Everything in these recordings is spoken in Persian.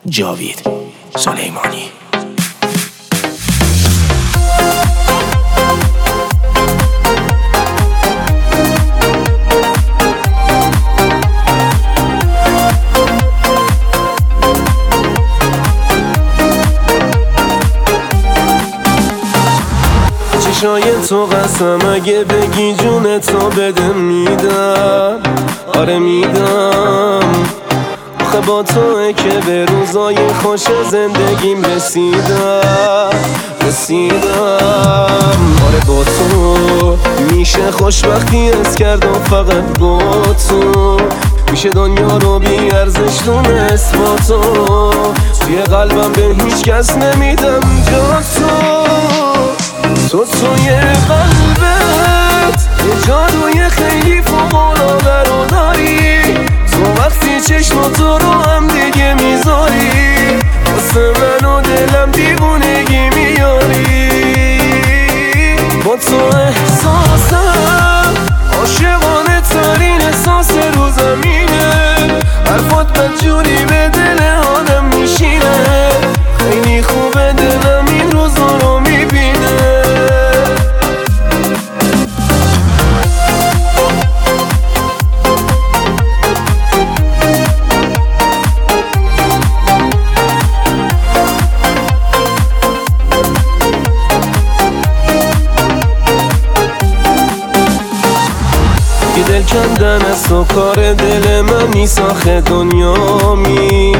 جاوید سلیمانی. چشای تو قسم اگه بگی جونتو بده میدم، آره میدم. آخه با توه که به روزای خوش زندگیم رسیدم. آره با تو میشه خوشبختی از کردم، فقط با تو میشه دنیا رو بی ارزش دونست. با تو توی قلبم به هیچ کس نمیدم جا تو توی قلبت یه جادوی خیلی فوق‌العاده رو داری. تو وقتی چشماتو رو هم دیگه میذاری، واسه من و دلم دیوونگی میاری. با تو احساسم عاشقانه ترین احساس رو زمینه. حرفات بدجوری به دل آدم میشینه، خیلی خوبه دلم این روزا رو میبینه. دل کندن از تو کار دل من نیست، آخه دنیامی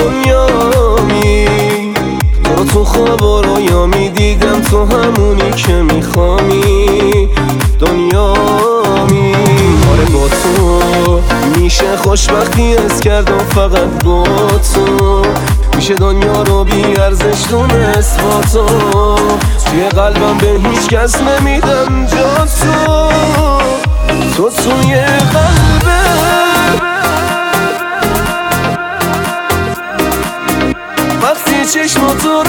تو رو تو خواب و رویا میدیدم، تو همونی که میخوامی دنیامی. آره با تو میشه خوشبختی از کردم، فقط با تو میشه دنیا رو بی ارزش دونست. با تو توی قلبم به هیچ کس نمیدم جا تو توی قلبم وقتی چشماتو